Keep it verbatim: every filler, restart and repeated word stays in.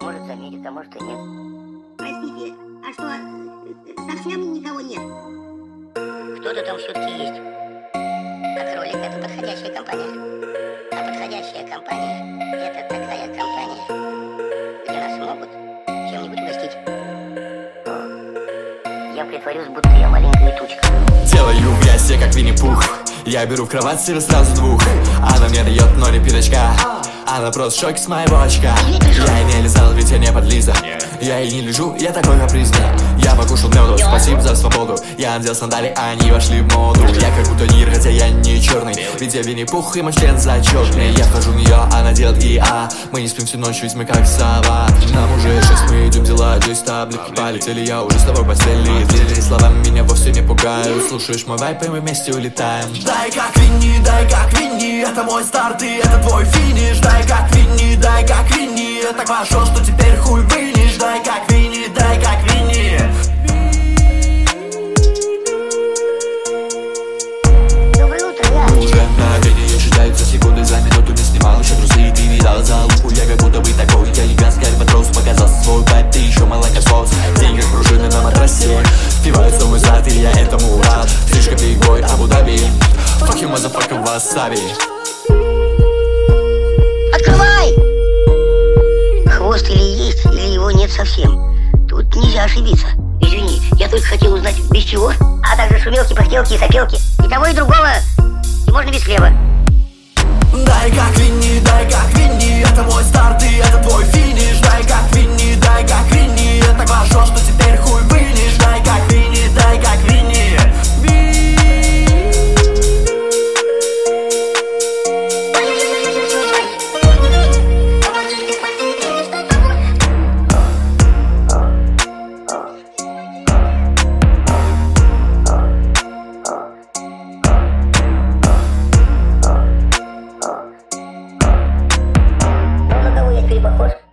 Может заметит, а может и нет. Простите, а что, э, совсем никого нет? Кто-то там все-таки есть. А кролик — это подходящая компания. А подходящая компания — это такая компания, где нас могут чем-нибудь угостить. Я притворюсь, будто я маленькая тучка. Делаю в ясе, как Винни-Пух. Я беру в кровать себе сразу двух. Она мне дает ноль и пятачка. Она просто в шоке с моего очка. Я ей не лизал, ведь я не подлиза. Я ей не лежу, я такой капризный. Я покушал меду, спасибо за свободу. Я надел сандали, а они вошли в моду. Я как бутонир, хотя я не черный. Ведь я Винни-Пух и мой член зачетный. Я вхожу в нее, она делает и а. Мы не спим всю ночь, ведь мы как сова. Нам уже шесть, мы идем дела. Десять таблетки полетели, я уже с тобой в постели. Длинными словами меня вовсе не пугают. Слушаешь мой вайп, и мы вместе улетаем. Дай как Винни, дай как Винни. Это мой старт и это твой финиш. Дай как Винни, дай как Винни. Это хорошо, что теперь хуй вынешь. Дай как Винни, дай как Винни. Доброе утро, я. Уже мгновение считаются секунды. За минуту не снимал еще трусы. Ты видал за лупу, я как будто бы такой. Я гигантский альбатрос, показал свой пайп. Ты еще молокосос. День как пружины на матрасе. Впиваются в мой зад, и я этому рад. Слишком бигой, Абу-Даби. Fuck you, motherfucker, wasabi. Открывай! Хвост или есть, или его нет совсем. Тут нельзя ошибиться. Извини, я только хотел узнать, без чего, а также шумелки, пыхтелки и сопелки. И того, и другого. И можно без хлеба. Дай как Винни, дай как Винни. Это мой старт и это твой финиш. Дай как Винни, дай как Винни. Это хорошо, что теперь хуй вынешь. Дай как Винни, дай как Винни. На кого я теперь похож?